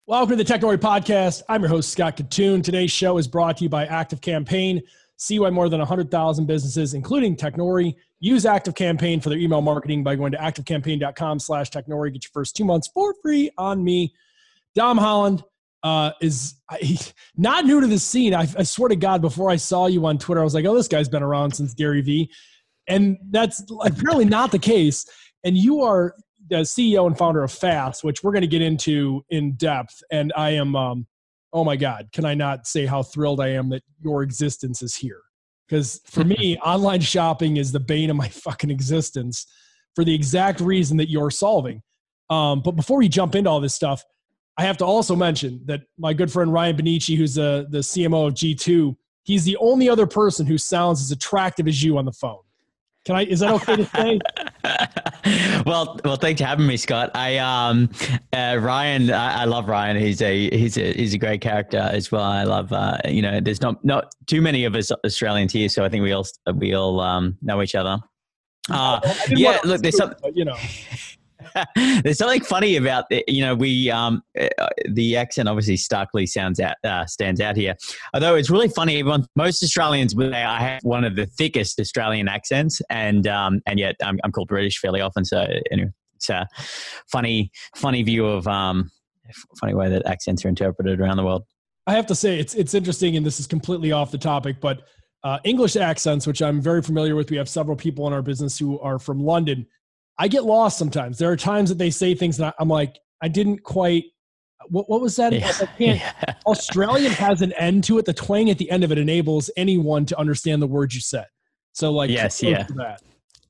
Welcome to the Technori Podcast. I'm your host, Scott Katoon. Today's show is brought to you by ActiveCampaign. See why more than 100,000 businesses, including Technori, use ActiveCampaign for their email marketing by going to activecampaign.com/Technori. Get your first 2 months for free on me. Dom Holland is not new to the scene. I swear to God, before I saw you on Twitter, I was like, oh, this guy's been around since Gary Vee. And that's apparently not the case. And you are the CEO and founder of Fast, which we're going to get into in depth. And I am, oh my God, can I not say how thrilled I am that your existence is here? Because for me, online shopping is the bane of my fucking existence for the exact reason that you're solving. But before we jump into all this stuff, I have to also mention that my good friend Ryan Benici, who's the CMO of G2, he's the only other person who sounds as attractive as you on the phone. Is that okay to say? Well, thanks for having me, Scott. Ryan, I love Ryan. He's a great character as well. I love, there's not too many of us Australians here, so I think we all know each other. Look, there's some, there's something funny about the accent. Obviously, starkly stands out here. Although it's really funny, most Australians would say I have one of the thickest Australian accents, and yet I'm called British fairly often. So anyway, it's a funny view of funny way that accents are interpreted around the world. I have to say it's interesting, and this is completely off the topic, but English accents, which I'm very familiar with. We have several people in our business who are from London. I get lost sometimes. There are times that they say things that I'm like, I didn't quite, what was that? Yeah. Australian has an end to it. The twang at the end of it enables anyone to understand the words you said. So yes, yeah. That.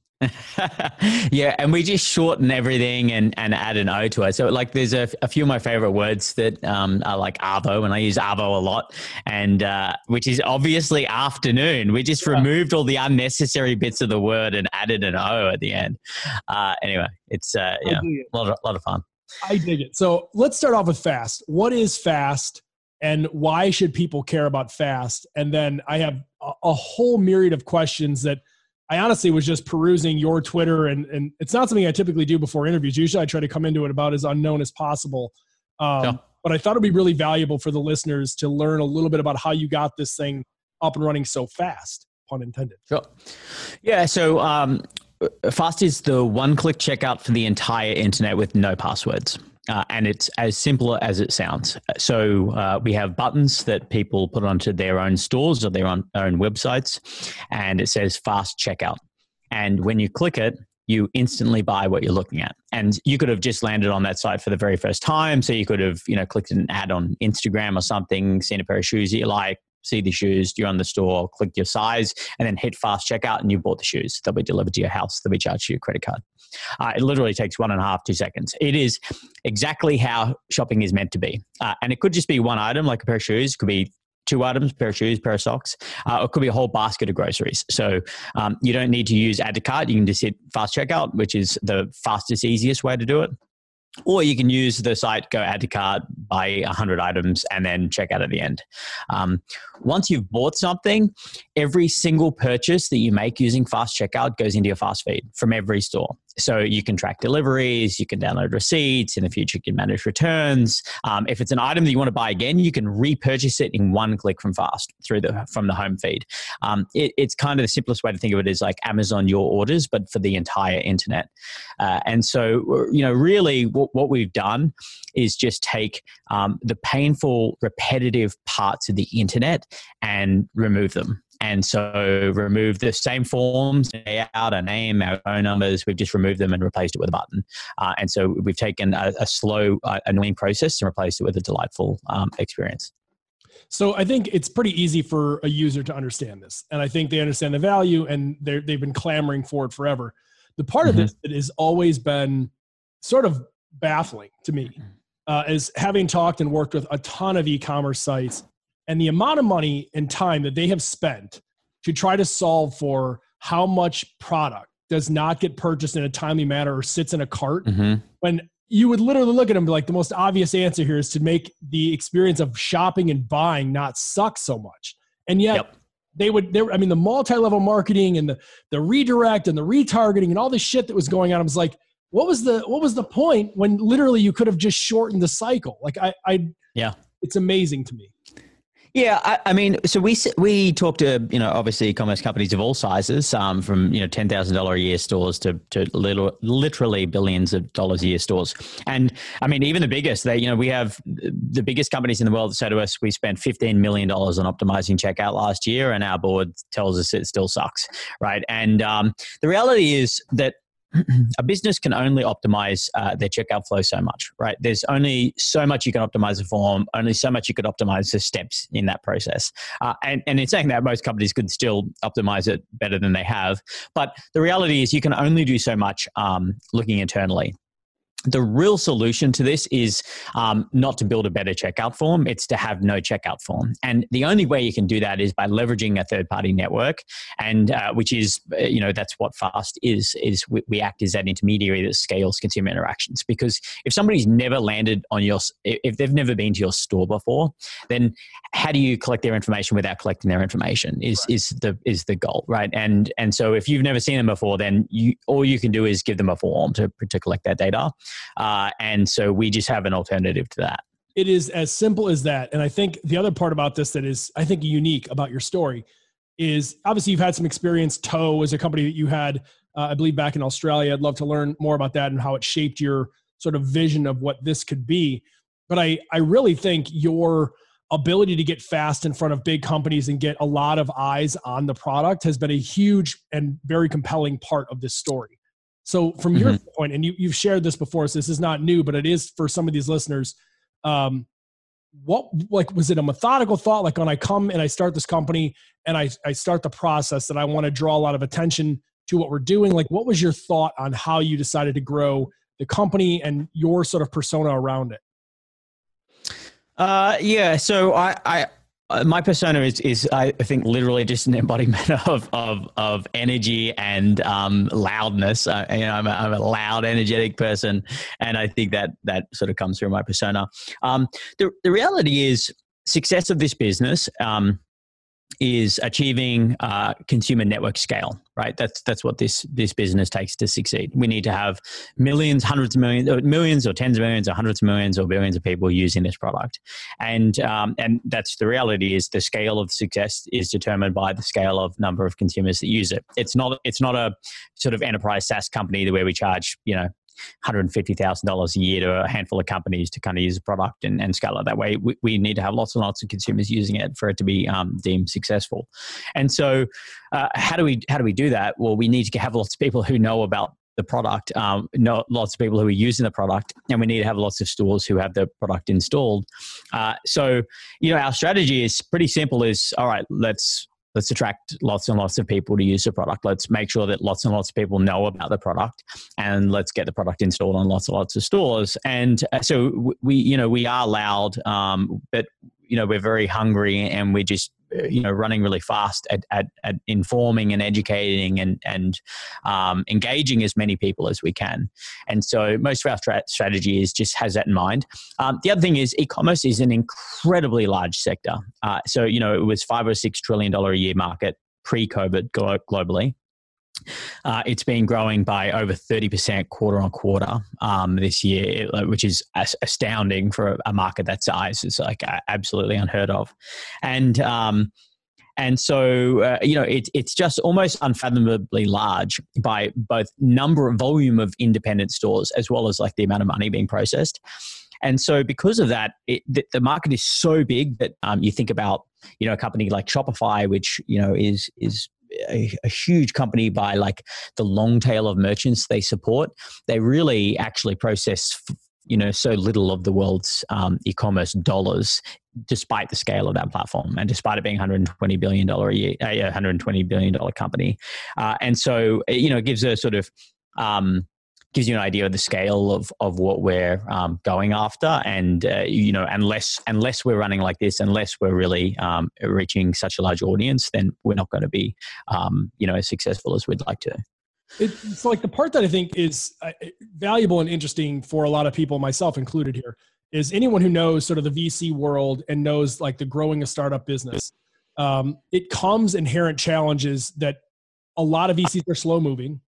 Yeah, and we just shorten everything and add an O to it. So there's a few of my favorite words that are like arvo, and I use arvo a lot, and which is obviously afternoon. We just removed all the unnecessary bits of the word and added an O at the end. Anyway, it's a lot of fun. I dig it. So let's start off with Fast. What is Fast, and why should people care about Fast? And then I have a whole myriad of questions that I honestly was just perusing your Twitter, and it's not something I typically do before interviews. Usually I try to come into it about as unknown as possible. But I thought it'd be really valuable for the listeners to learn a little bit about how you got this thing up and running so fast, pun intended. Sure. Yeah. So Fast is the one-click checkout for the entire internet with no passwords. And it's as simple as it sounds. So we have buttons that people put onto their own stores or their own websites, and it says Fast Checkout. And when you click it, you instantly buy what you're looking at. And you could have just landed on that site for the very first time. So you could have, clicked an ad on Instagram or something, seen a pair of shoes that you like, see the shoes, you're on the store, click your size, and then hit Fast Checkout, and you bought the shoes. They'll be delivered to your house. They'll be charged to your credit card. It literally takes 1.5, 2 seconds. It is exactly how shopping is meant to be. And it could just be one item, like a pair of shoes. It could be 2 items, pair of shoes, pair of socks. Or it could be a whole basket of groceries. So you don't need to use add to cart. You can just hit Fast Checkout, which is the fastest, easiest way to do it. Or you can use the site, go add to cart, buy 100 items, and then check out at the end. Once you've bought something, every single purchase that you make using Fast Checkout goes into your Fast feed from every store. So you can track deliveries, you can download receipts, in the future you can manage returns. If it's an item that you want to buy again, you can repurchase it in one click from Fast from the home feed. It's kind of the simplest way to think of it is like Amazon Your Orders, but for the entire internet. And so, really what we've done is just take the painful, repetitive parts of the internet and remove them. And so remove the same forms, our name, our phone numbers, we've just removed them and replaced it with a button. And so we've taken a slow, annoying process and replaced it with a delightful experience. So I think it's pretty easy for a user to understand this. And I think they understand the value, and they've been clamoring for it forever. The part of this that has always been sort of baffling to me is having talked and worked with a ton of e-commerce sites, and the amount of money and time that they have spent to try to solve for how much product does not get purchased in a timely manner or sits in a cart, when you would literally look at them and be like, the most obvious answer here is to make the experience of shopping and buying not suck so much. And yet the multi-level marketing and the redirect and the retargeting and all this shit that was going on, I was like, what was the point when literally you could have just shortened the cycle? Like Yeah. it's amazing to me. Yeah, I mean, so we talk to obviously e-commerce companies of all sizes, from $10,000 a year stores to literally billions of dollars a year stores, and I mean even the biggest. We have the biggest companies in the world that say to us, we spent $15 million on optimizing checkout last year, and our board tells us it still sucks, right? And the reality is that a business can only optimize their checkout flow so much, right? There's only so much you can optimize the form, only so much you could optimize the steps in that process. And in saying that, most companies could still optimize it better than they have. But the reality is you can only do so much looking internally. The real solution to this is not to build a better checkout form. It's to have no checkout form. And the only way you can do that is by leveraging a third-party network, and which is, that's what Fast is we act as that intermediary that scales consumer interactions. Because if somebody's never landed on if they've never been to your store before, then how do you collect their information without collecting their information is the goal, right? And so if you've never seen them before, then all you can do is give them a form to collect that data. And so we just have an alternative to that. It is as simple as that. And I think the other part about this that is, I think, unique about your story is obviously you've had some experience. Toe is a company that you had, I believe, back in Australia. I'd love to learn more about that and how it shaped your sort of vision of what this could be. But I really think your ability to get fast in front of big companies and get a lot of eyes on the product has been a huge and very compelling part of this story. So from your point, and you've shared this before, so this is not new, but it is for some of these listeners. Was it a methodical thought? Like when I come and I start this company and I start the process that I want to draw a lot of attention to what we're doing. Like what was your thought on how you decided to grow the company and your sort of persona around it? So my persona is I think literally just an embodiment of energy and loudness. I'm a loud, energetic person, and I think that sort of comes through my persona. The reality is success of this business is achieving consumer network scale, right? That's what this business takes to succeed. We need to have millions, hundreds of millions, or millions, or tens of millions, or hundreds of millions, or billions of people using this product. And that's the reality is the scale of success is determined by the scale of number of consumers that use it. It's not a sort of enterprise SaaS company where we charge, $150,000 a year to a handful of companies to kind of use the product and scale it that way. We need to have lots and lots of consumers using it for it to be deemed successful. And so how do we do that? Well, we need to have lots of people who know about the product, lots of people who are using the product, and we need to have lots of stores who have the product installed. So our strategy is pretty simple is, all right, let's attract lots and lots of people to use the product. Let's make sure that lots and lots of people know about the product, and let's get the product installed on lots and lots of stores. And so we are loud, but we're very hungry, and we're just running really fast at informing and educating and engaging as many people as we can. And so most of our strategy just has that in mind. The other thing is e-commerce is an incredibly large sector. So it was $5 or $6 trillion a year market pre-COVID globally. It's been growing by over 30% quarter on quarter this year, which is astounding for a market that size. It's like absolutely unheard of. And so, it's just almost unfathomably large by both volume of independent stores as well as like the amount of money being processed. And so because of that, the market is so big that you think about, a company like Shopify, which, is a huge company by like the long tail of merchants they support. They really actually process, so little of the world's e-commerce dollars, despite the scale of that platform and despite it being $120 billion a year, $120 billion company. And so, it gives a sort of, gives you an idea of the scale of what we're going after. And, unless we're running like this, unless we're really reaching such a large audience, then we're not going to be, as successful as we'd like to. It's like the part that I think is valuable and interesting for a lot of people, myself included here, is anyone who knows sort of the VC world and knows like the growing a startup business. It comes inherent challenges that a lot of VCs are slow moving.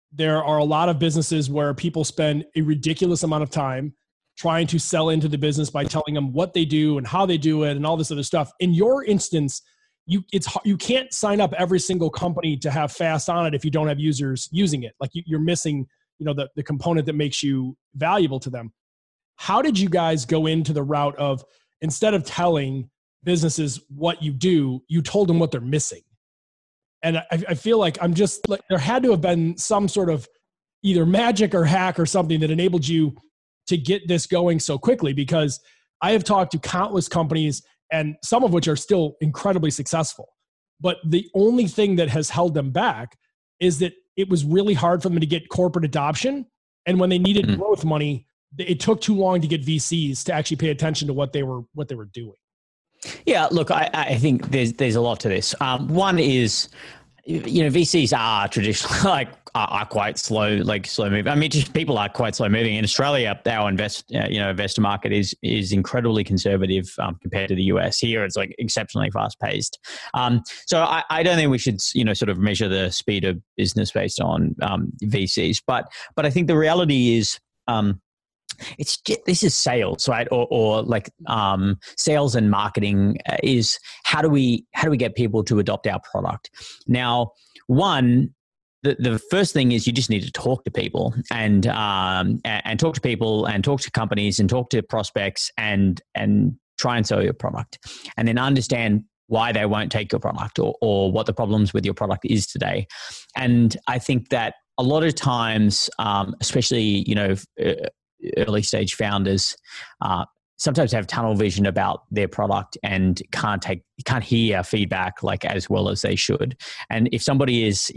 there are a lot of businesses where people spend a ridiculous amount of time trying to sell into the business by telling them what they do and how they do it and all this other stuff. In your instance, you can't sign up every single company to have fast on it if you don't have users using it. Like you're missing, the component that makes you valuable to them. How did you guys go into the route of, instead of telling businesses what you do, you told them what they're missing? And I feel like there had to have been some sort of either magic or hack or something that enabled you to get this going so quickly, because I have talked to countless companies, and some of which are still incredibly successful. But the only thing that has held them back is that it was really hard for them to get corporate adoption. And when they needed growth money, it took too long to get VCs to actually pay attention to what they were doing. Yeah, look, I think there's a lot to this. One is, VCs are traditionally are quite slow moving. I mean, just people are quite slow moving. In Australia, our investor market is incredibly conservative compared to the US. Here, it's exceptionally fast paced. So I don't think we should sort of measure the speed of business based on VCs. But I think the reality is, this is sales, right? Or sales and marketing is how do we get people to adopt our product? Now, the first thing is you just need to talk to people and talk to people and talk to companies and talk to prospects and try and sell your product, and then understand why they won't take your product or what the problems with your product is today. And I think that a lot of times, especially early stage founders sometimes have tunnel vision about their product and can't hear feedback as well as they should. And if somebody is,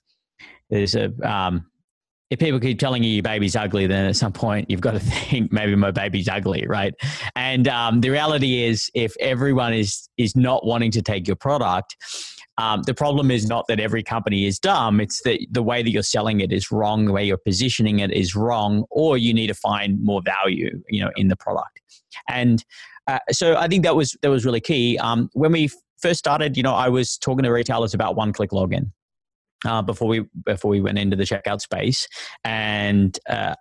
if people keep telling you your baby's ugly, then at some point you've got to think maybe my baby's ugly, right? And the reality is, if everyone is not wanting to take your product, the problem is not that every company is dumb. It's that the way that you're selling it is wrong. The way you're positioning it is wrong, or you need to find more value, in the product. And so I think that was really key. When we first started, I was talking to retailers about one-click login before we went into the checkout space, and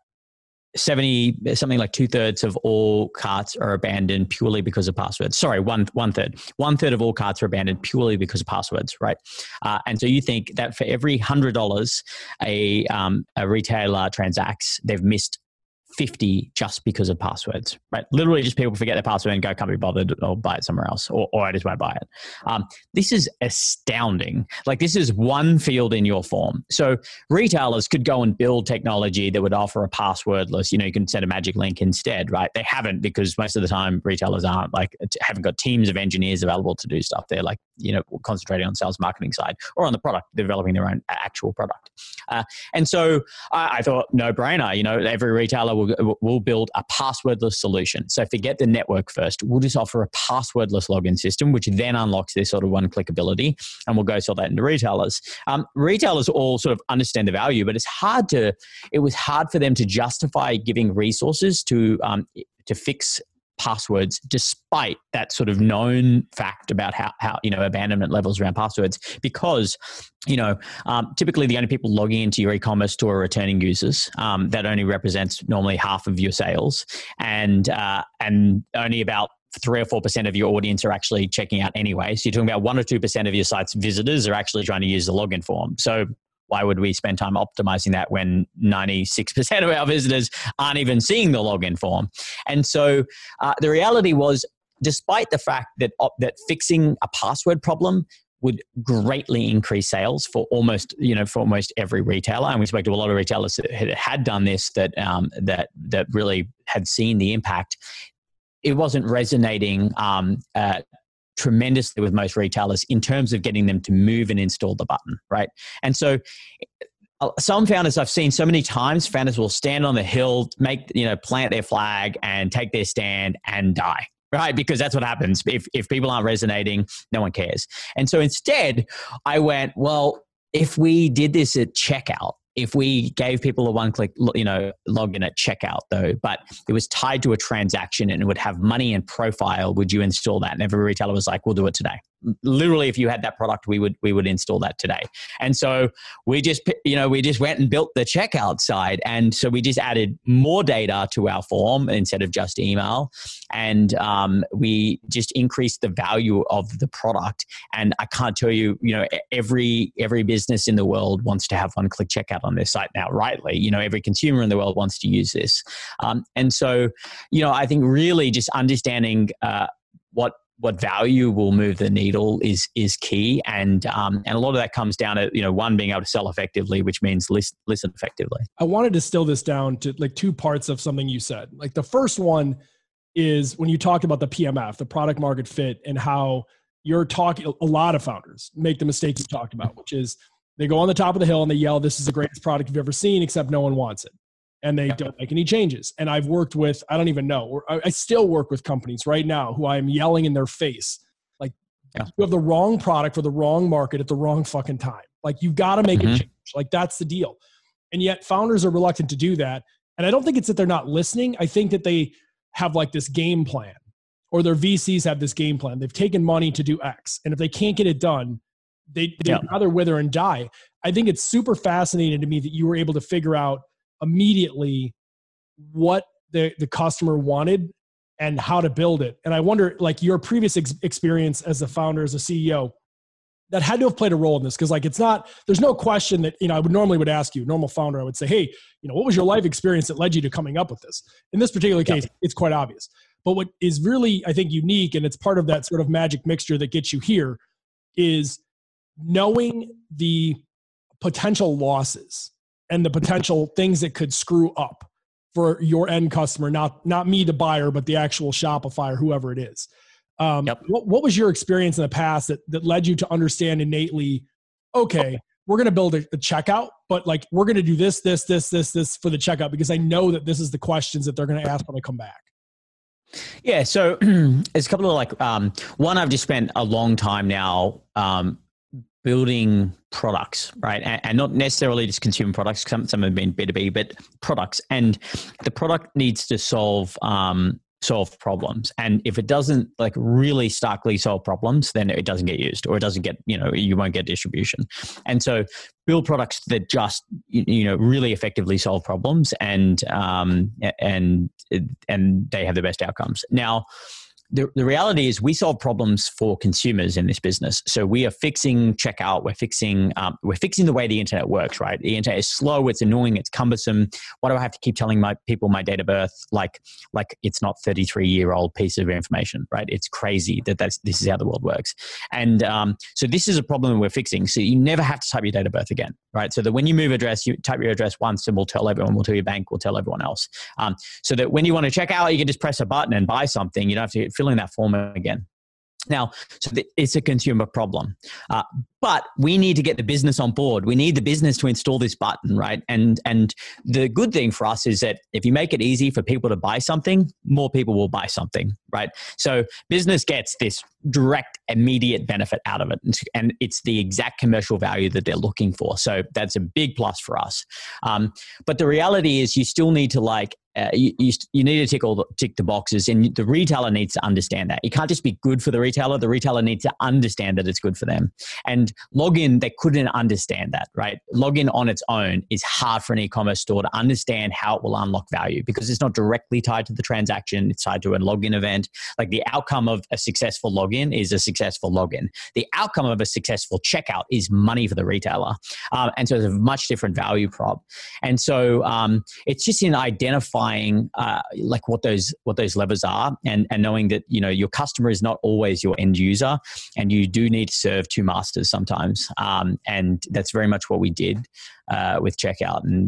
2/3 of all carts are abandoned purely because of passwords. Sorry, one third of all carts are abandoned purely because of passwords, right? And so you think that for every $100 a retailer transacts, they've missed 50 just because of passwords, right? Literally just people forget their password and go, can't be bothered, or buy it somewhere else, or I just won't buy it. This is astounding. This is one field in your form. So retailers could go and build technology that would offer a passwordless, you can send a magic link instead, right? They haven't, because most of the time retailers haven't got teams of engineers available to do stuff. They're concentrating on sales marketing side or on the product, developing their own actual product. And so I thought, no brainer, every retailer will build a passwordless solution. So forget the network first. We'll just offer a passwordless login system, which then unlocks this sort of one-click ability, and we'll go sell that into retailers. Retailers all sort of understand the value, but it was hard for them to justify giving resources to fix passwords, despite that sort of known fact about how abandonment levels around passwords, because typically the only people logging into your e-commerce store are returning users. That only represents normally half of your sales, and only about 3 or 4% of your audience are actually checking out anyway. So you're talking about 1 or 2% of your site's visitors are actually trying to use the login form. So why would we spend time optimizing that when 96% of our visitors aren't even seeing the login form? And so the reality was, despite the fact that fixing a password problem would greatly increase sales for almost every retailer, and we spoke to a lot of retailers that had done this, that really had seen the impact, it wasn't resonating tremendously with most retailers in terms of getting them to move and install the button, right? And so some founders I've seen so many times, founders will stand on the hill, plant their flag and take their stand and die, right? Because that's what happens. If people aren't resonating, no one cares. And so instead I went, well, if we did this at checkout, if we gave people a one-click, login at checkout though, but it was tied to a transaction and it would have money and profile, would you install that? And every retailer was like, we'll do it today. literally, if you had that product, we would install that today. And so we just went and built the checkout side. And so we just added more data to our form instead of just email. And we just increased the value of the product. And I can't tell you, every business in the world wants to have one-click checkout on their site now, rightly. Every consumer in the world wants to use this. And so, I think really just understanding what value will move the needle is key. And a lot of that comes down to, one, being able to sell effectively, which means listen effectively. I wanted to distill this down to like two parts of something you said. Like the first one is when you talked about the PMF, the product market fit, and how you're talking, a lot of founders make the mistake you talked about, which is they go on the top of the hill and they yell, "This is the greatest product you've ever seen," except no one wants it. And they don't make any changes. And I've worked with, I don't even know, I still work with companies right now who I am yelling in their face, like, you have the wrong product for the wrong market at the wrong fucking time. Like, you've got to make a change. Like, that's the deal. And yet founders are reluctant to do that. And I don't think it's that they're not listening. I think that they have like this game plan, or their VCs have this game plan. They've taken money to do X. And if they can't get it done, they'd rather wither and die. I think it's super fascinating to me that you were able to figure out immediately what the customer wanted and how to build it. And I wonder, like, your previous experience as a founder, as a CEO, that had to have played a role in this. Cause like, there's no question that, I would normally ask you, normal founder, I would say, hey, what was your life experience that led you to coming up with this? In this particular case, it's quite obvious. But what is really, I think, unique, and it's part of that sort of magic mixture that gets you here, is knowing the potential losses and the potential things that could screw up for your end customer, not me, the buyer, but the actual Shopify or whoever it is. What was your experience in the past that led you to understand innately, okay, we're going to build a checkout, but like, we're going to do this for the checkout, because I know that this is the questions that they're going to ask when they come back. Yeah. So there's a couple of one, I've just spent a long time now, building products, right? And not necessarily just consumer products. Some have been B2B, but products. And the product needs to solve problems. And if it doesn't like really starkly solve problems, then it doesn't get used, or it doesn't get, you won't get distribution. And so build products that just, really effectively solve problems and they have the best outcomes. Now, the reality is we solve problems for consumers in this business. So we are fixing checkout. We're fixing the way the internet works, right? The internet is slow. It's annoying. It's cumbersome. Why do I have to keep telling my people my date of birth? Like it's not 33-year-old piece of information, right? It's crazy this is how the world works. And so this is a problem we're fixing. So you never have to type your date of birth again, right? So that when you move address, you type your address once and we'll tell everyone, we'll tell your bank, we'll tell everyone else. So that when you want to check out, you can just press a button and buy something. You don't have to fill in that form again. Now, so it's a consumer problem, but we need to get the business on board. We need the business to install this button, right? And the good thing for us is that if you make it easy for people to buy something, more people will buy something, right? So business gets this direct, immediate benefit out of it, and it's the exact commercial value that they're looking for. So that's a big plus for us. But the reality is, you still need to you need to tick the boxes, and the retailer needs to understand that. It can't just be good for the retailer. The retailer needs to understand that it's good for them. And login, they couldn't understand that, right? Login on its own is hard for an e-commerce store to understand how it will unlock value, because it's not directly tied to the transaction. It's tied to a login event. Like, the outcome of a successful login is a successful login. The outcome of a successful checkout is money for the retailer. And so it's a much different value prop. And so it's just in identifying what those levers are, and knowing that your customer is not always your end user, and you do need to serve two masters sometimes. And that's very much what we did with checkout. And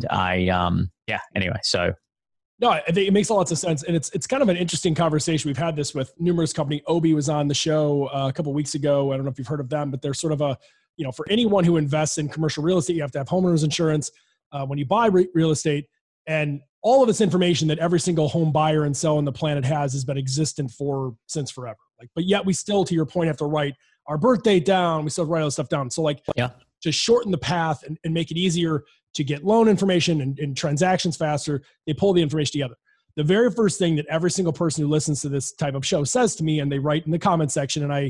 anyway, so. No, I think it makes lots of sense. And it's kind of an interesting conversation. We've had this with numerous companies. Obi was on the show a couple of weeks ago. I don't know if you've heard of them, but they're sort of for anyone who invests in commercial real estate, you have to have homeowners insurance when you buy real estate. And all of this information that every single home buyer and seller on the planet has been existent since forever. But yet we still, to your point, have to write our birth date down. We still have to write all this stuff down. So to shorten the path and make it easier to get loan information and transactions faster, they pull the information together. The very first thing that every single person who listens to this type of show says to me, and they write in the comment section, and I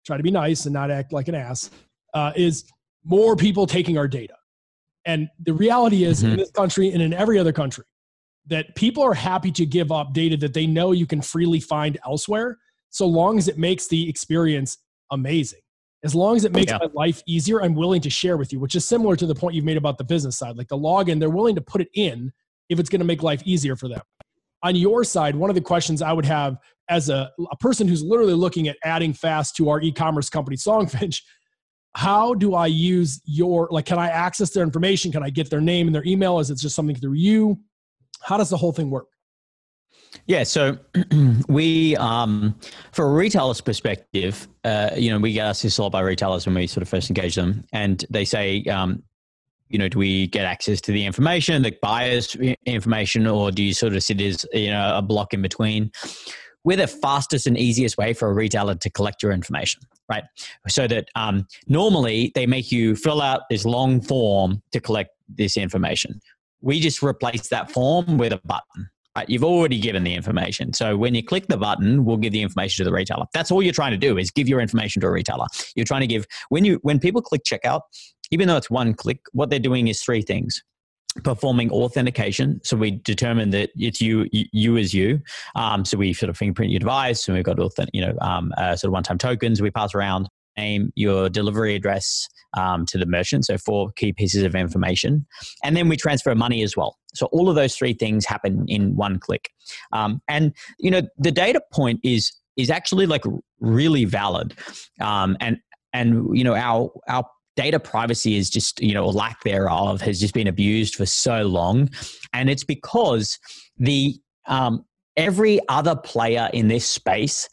try to be nice and not act like an ass, is more people taking our data. And the reality is in this country and in every other country that people are happy to give up data that they know you can freely find elsewhere, so long as it makes the experience amazing. As long as it makes my life easier, I'm willing to share with you, which is similar to the point you've made about the business side. Like the login, they're willing to put it in if it's going to make life easier for them. On your side, one of the questions I would have as a person who's literally looking at adding FAST to our e-commerce company, Songfinch, how do I use can I access their information? Can I get their name and their email? Is it just something through you? How does the whole thing work? Yeah, so we, for a retailer's perspective, we get asked this a lot by retailers when we sort of first engage them, and they say, do we get access to the information, the buyer's information, or do you sort of sit as a block in between? We're the fastest and easiest way for a retailer to collect your information, right? So that normally they make you fill out this long form to collect this information. We just replace that form with a button. Right, you've already given the information. So when you click the button, we'll give the information to the retailer. That's all you're trying to do is give your information to a retailer. You're trying to give, when people click checkout, even though it's one click, what they're doing is three things. Performing authentication. So we determine that it's you as you. So we sort of fingerprint your device, and we've got sort of one-time tokens we pass around. Name, your delivery address to the merchant. So 4 key pieces of information. And then we transfer money as well. So all of those 3 things happen in one click. And the data point is actually like really valid. And our data privacy is just, or lack thereof has just been abused for so long. And it's because every other player in this space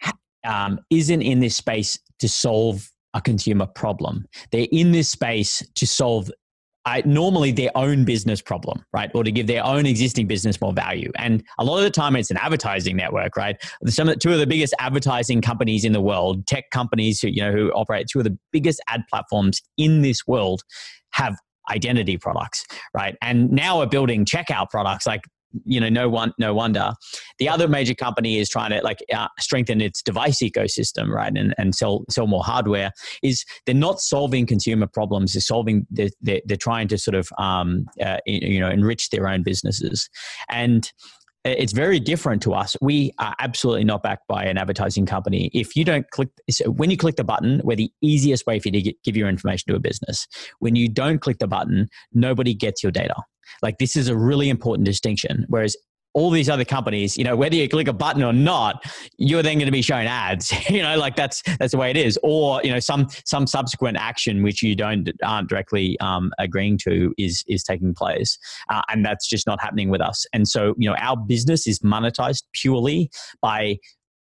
isn't in this space to solve a consumer problem. They're in this space to solve normally their own business problem, right? Or to give their own existing business more value. And a lot of the time it's an advertising network, right? Two of the biggest advertising companies in the world, tech companies who operate 2 of the biggest ad platforms in this world have identity products, right? And now we're building checkout products like, no wonder. The other major company is trying to strengthen its device ecosystem, right, and sell more hardware. Is they're not solving consumer problems. They're trying to sort of enrich their own businesses, and it's very different to us. We are absolutely not backed by an advertising company. If you don't when you click the button, we're the easiest way for you to give your information to a business. When you don't click the button, nobody gets your data. Like, this is a really important distinction. Whereas all these other companies, whether you click a button or not, you're then going to be shown ads. That's the way it is. Or some subsequent action which you aren't directly agreeing to is taking place, and that's just not happening with us. And so our business is monetized purely by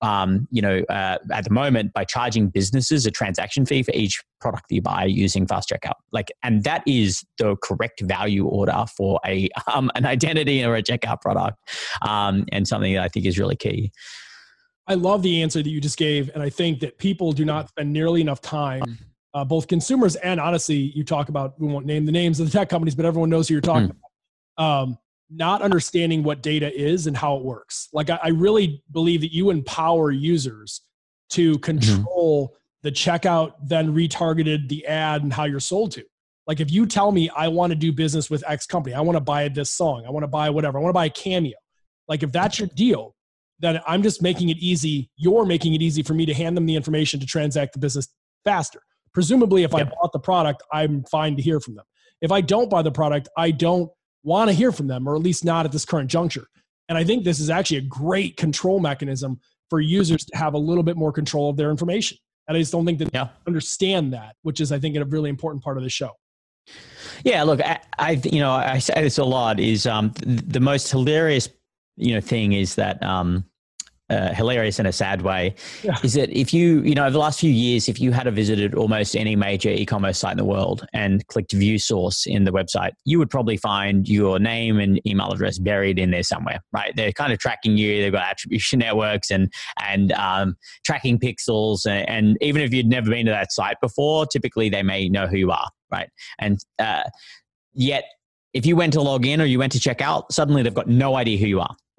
at the moment by charging businesses a transaction fee for each product that you buy using Fast Checkout. And that is the correct value order for an identity or a checkout product, and something that I think is really key. I love the answer that you just gave, and I think that people do not spend nearly enough time, both consumers and honestly, you talk about, we won't name the names of the tech companies, but everyone knows who you're talking about. Not understanding what data is and how it works. I really believe that you empower users to control the checkout, then retargeted the ad and how you're sold to. If you tell me I want to do business with X company, I want to buy this song, I want to buy whatever, I want to buy a Cameo. If that's your deal, then I'm just making it easy. You're making it easy for me to hand them the information to transact the business faster. Presumably, if I bought the product, I'm fine to hear from them. If I don't buy the product, I don't want to hear from them, or at least not at this current juncture. And I think this is actually a great control mechanism for users to have a little bit more control of their information. And I just don't think that they understand that, which is, I think, a really important part of the show. Yeah, look, I say this a lot, is the most hilarious thing is that hilarious in a sad way, is that if you, over the last few years, if you had visited almost any major e-commerce site in the world and clicked view source in the website, you would probably find your name and email address buried in there somewhere, right? They're kind of tracking you. They've got attribution networks and tracking pixels. And even if you'd never been to that site before, typically they may know who you are, right? And yet, if you went to log in or you went to check out, suddenly they've got no idea who you are.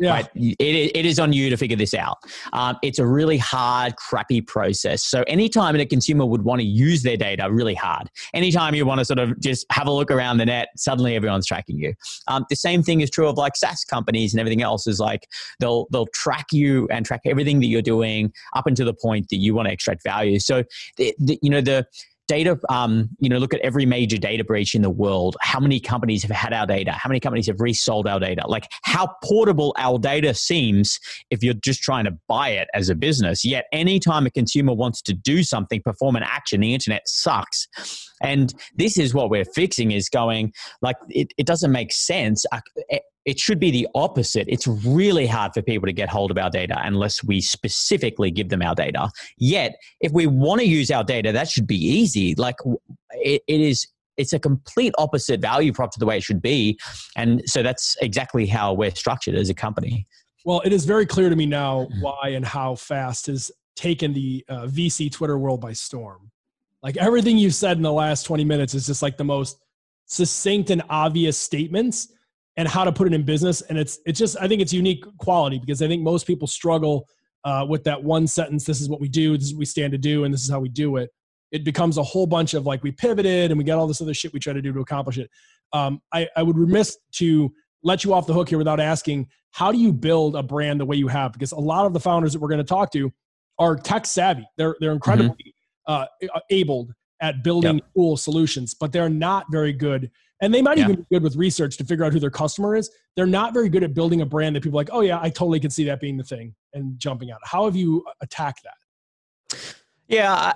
Yeah. Right? It is on you to figure this out. It's a really hard, crappy process. So anytime a consumer would want to use their data, really hard. Anytime you want to sort of just have a look around the net, suddenly everyone's tracking you. The same thing is true of like SaaS companies and everything else. Is like they'll track you and track everything that you're doing up until the point that you want to extract value. So the data, look at every major data breach in the world. How many companies have had our data? How many companies have resold our data? Like how portable our data seems if you're just trying to buy it as a business. Yet anytime a consumer wants to do something, perform an action, the internet sucks. And this is what we're fixing, is going like, it doesn't make sense. It should be the opposite. It's really hard for people to get hold of our data unless we specifically give them our data. Yet, if we want to use our data, that should be easy. Like it's a complete opposite value prop to the way it should be. And so that's exactly how we're structured as a company. Well, it is very clear to me now why and how Fast has taken the VC Twitter world by storm. Like everything you've said in the last 20 minutes is just like the most succinct and obvious statements and how to put it in business. And it's just, I think it's unique quality, because I think most people struggle with that one sentence. This is what we do. This is what we stand to do. And this is how we do it. It becomes a whole bunch of like, we pivoted and we got all this other shit we try to do to accomplish it. I would remiss to let you off the hook here without asking, how do you build a brand the way you have? Because a lot of the founders that we're going to talk to are tech savvy. They're incredibly abled at building cool solutions, but they're not very good. And they might even be good with research to figure out who their customer is. They're not very good at building a brand that people are like, oh yeah, I totally could see that being the thing and jumping out. How have you attacked that? Yeah.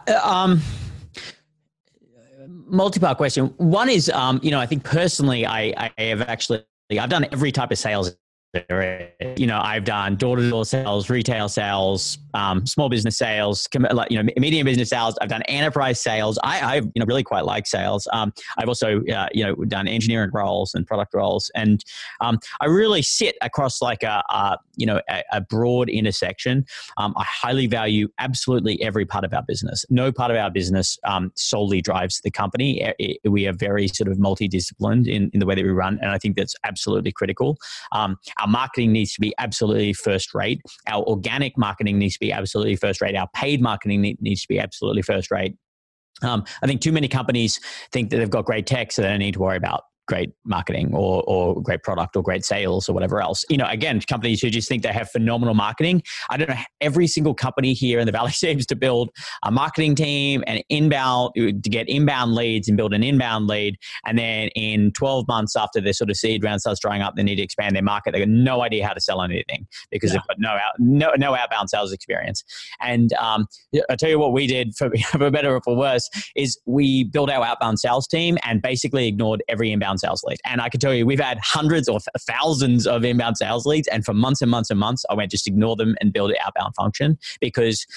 Multi-part question. One is, I think personally, I've done every type of sales. I've done door-to-door sales, retail sales, small business sales, medium business sales. I've done enterprise sales. I really quite like sales. I've also, done engineering roles and product roles. And I really sit across like a broad intersection. I highly value absolutely every part of our business. No part of our business solely drives the company. We are very sort of multidisciplined in the way that we run. And I think that's absolutely critical. Our marketing needs to be absolutely first rate. Our organic marketing needs to be absolutely first rate. Our paid marketing needs to be absolutely first rate. I think too many companies think that they've got great tech, so they don't need to worry about great marketing or great product or great sales or whatever else. Again, companies who just think they have phenomenal marketing. I don't know, every single company here in the Valley seems to build a marketing team and to get inbound leads and build an inbound lead. And then in 12 months after their sort of seed round starts drying up, they need to expand their market. They got no idea how to sell anything because they've got no outbound sales experience. And I'll tell you what we did for better or for worse is we built our outbound sales team and basically ignored every inbound sales lead. And I can tell you, we've had hundreds or thousands of inbound sales leads. And for months and months and months, I went, just ignore them and build an outbound function, because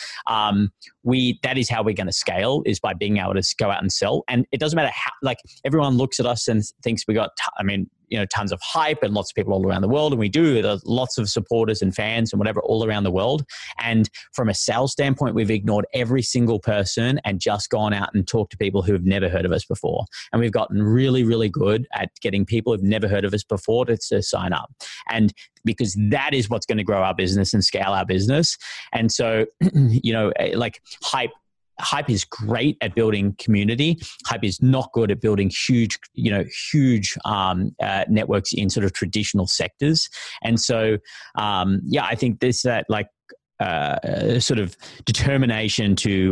that is how we're going to scale, is by being able to go out and sell. And it doesn't matter how, like, everyone looks at us and thinks we got, tons of hype and lots of people all around the world. And we do. There's lots of supporters and fans and whatever all around the world. And from a sales standpoint, we've ignored every single person and just gone out and talked to people who have never heard of us before. And we've gotten really, really good at getting people who've never heard of us before to sign up. And because that is what's going to grow our business and scale our business. And so, like Hype is great at building community. Hype is not good at building huge networks in sort of traditional sectors. And so, I think that sort of determination to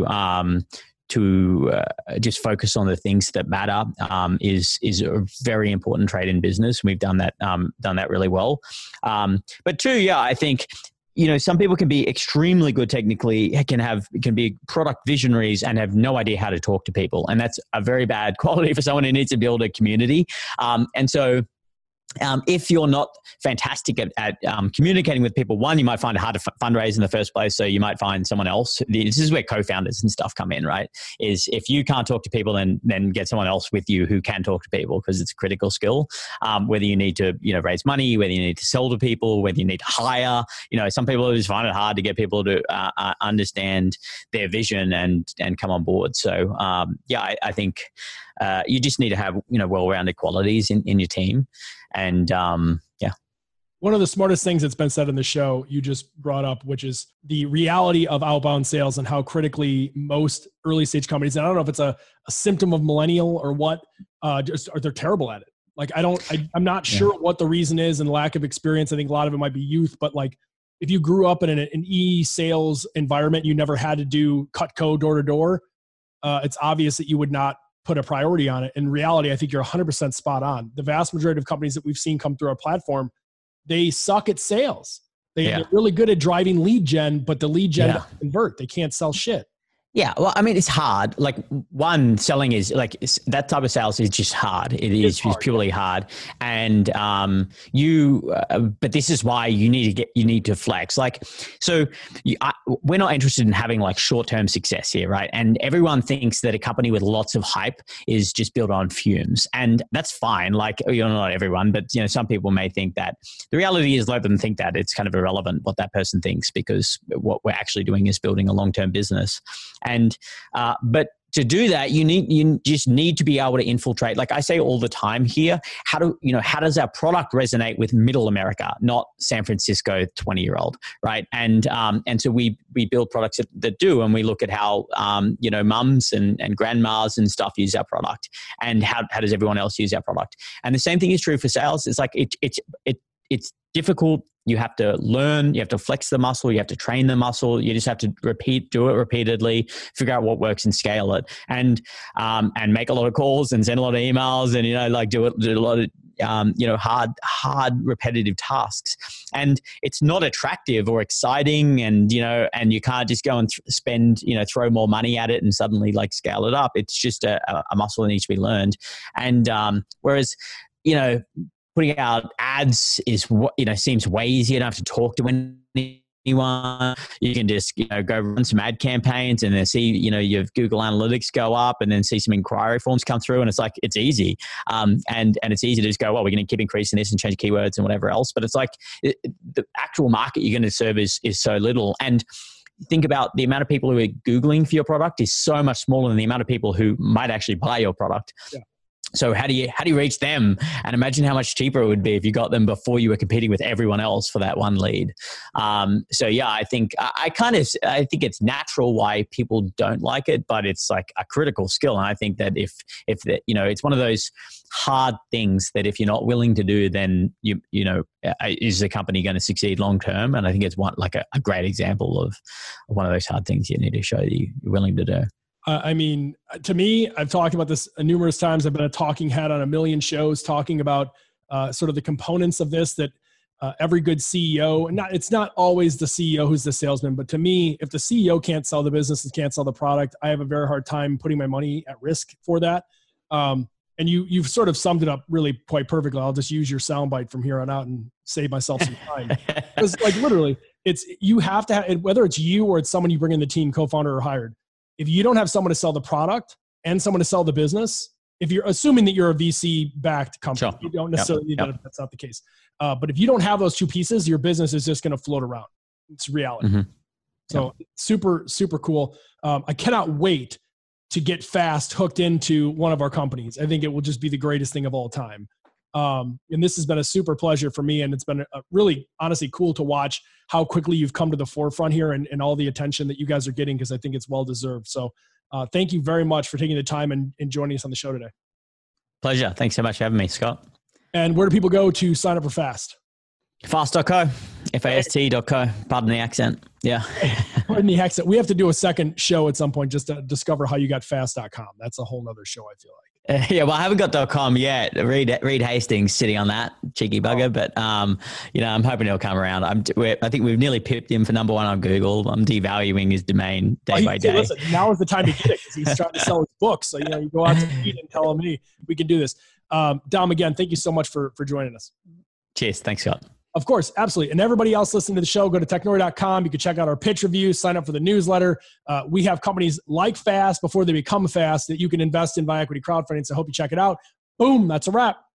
just focus on the things that matter is a very important trait in business. We've done that really well. But two, I think, some people can be extremely good technically, can be product visionaries and have no idea how to talk to people. And that's a very bad quality for someone who needs to build a community. And so if you're not fantastic at communicating with people, one, you might find it hard to fundraise in the first place. So you might find someone else. This is where co-founders and stuff come in, right? Is if you can't talk to people, then get someone else with you who can talk to people, because it's a critical skill. Whether you need to, raise money, whether you need to sell to people, whether you need to hire, some people just find it hard to get people to understand their vision and come on board. So I think you just need to have, well-rounded qualities in your team. And what one of the smartest things that's been said in the show you just brought up, which is the reality of outbound sales and how critically most early stage companies, and I don't know if it's a symptom of millennial or what, they're terrible at it. Like I'm not sure what the reason is and lack of experience. I think a lot of it might be youth, but like if you grew up in an e-sales environment, you never had to do Cutco door to door. It's obvious that you would not put a priority on it. In reality, I think you're 100% spot on. The vast majority of companies that we've seen come through our platform, they suck at sales. They're really good at driving lead gen, but the lead gen doesn't convert. They can't sell shit. Yeah. Well, I mean, it's hard. Like selling is like that type of sales is just hard. It's purely hard. And but this is why you need to flex. Like, so we're not interested in having like short-term success here, right? And everyone thinks that a company with lots of hype is just built on fumes, and that's fine. Like, not everyone, but some people may think that. The reality is, let them think that. It's kind of irrelevant what that person thinks, because what we're actually doing is building a long-term business. And, but to do that, you just need to be able to infiltrate. Like I say all the time here, how does our product resonate with middle America, not San Francisco 20-year-old, right? And so we build products that do, and we look at how, mums and grandmas and stuff use our product, and how does everyone else use our product. And the same thing is true for sales. It's like, it's difficult. You have to learn, you have to flex the muscle, you have to train the muscle. You just have to do it repeatedly, figure out what works and scale it, and make a lot of calls and send a lot of emails, and, do a lot of, hard repetitive tasks. And it's not attractive or exciting, and you can't just go and spend, throw more money at it and suddenly like scale it up. It's just a muscle that needs to be learned. And whereas, putting out ads is seems way easier. You don't have to talk to anyone. You can just go run some ad campaigns and then see your Google Analytics go up, and then see some inquiry forms come through, and it's easy. And it's easy to just go, well, we're going to keep increasing this and change keywords and whatever else. But it's like the actual market you're going to serve is so little. And think about the amount of people who are Googling for your product is so much smaller than the amount of people who might actually buy your product. Yeah. So how do you reach them? And imagine how much cheaper it would be if you got them before you were competing with everyone else for that one lead. I think I think it's natural why people don't like it, but it's like a critical skill. And I think that if it's one of those hard things that if you're not willing to do, then is the company going to succeed long term? And I think it's a great example of one of those hard things you need to show that you're willing to do. To me, I've talked about this numerous times. I've been a talking head on a million shows talking about sort of the components of this, that every good CEO, and it's not always the CEO who's the salesman, but to me, if the CEO can't sell the business and can't sell the product, I have a very hard time putting my money at risk for that. And you've sort of summed it up really quite perfectly. I'll just use your soundbite from here on out and save myself some time. Because literally, you have to have, whether it's you or it's someone you bring in the team, co-founder or hired, if you don't have someone to sell the product and someone to sell the business, if you're assuming that you're a VC-backed company, you don't necessarily need that if that's not the case. But if you don't have those two pieces, your business is just going to float around. It's reality. Mm-hmm. So super, super cool. I cannot wait to get Fast hooked into one of our companies. I think it will just be the greatest thing of all time. And this has been a super pleasure for me. And it's been really, honestly, cool to watch how quickly you've come to the forefront here and all the attention that you guys are getting, because I think it's well-deserved. So thank you very much for taking the time and joining us on the show today. Pleasure. Thanks so much for having me, Scott. And where do people go to sign up for Fast? Fast.co, FAST.co. Pardon the accent. Yeah. Pardon the accent. We have to do a second show at some point just to discover how you got fast.com. That's a whole nother show, I feel like. Well, I haven't got .com yet. Reed Hastings sitting on that cheeky bugger, but I'm hoping he'll come around. I think we've nearly pipped him for number one on Google. I'm devaluing his domain day by day. Listen, now is the time to get it because he's trying to sell his books. So you go out to Pete and tell him, hey, we can do this. Dom, again, thank you so much for joining us. Cheers. Thanks, Scott. Of course, absolutely. And everybody else listening to the show, go to technori.com. You can check out our pitch reviews, sign up for the newsletter. We have companies like Fast before they become Fast that you can invest in via equity crowdfunding. So I hope you check it out. Boom, that's a wrap.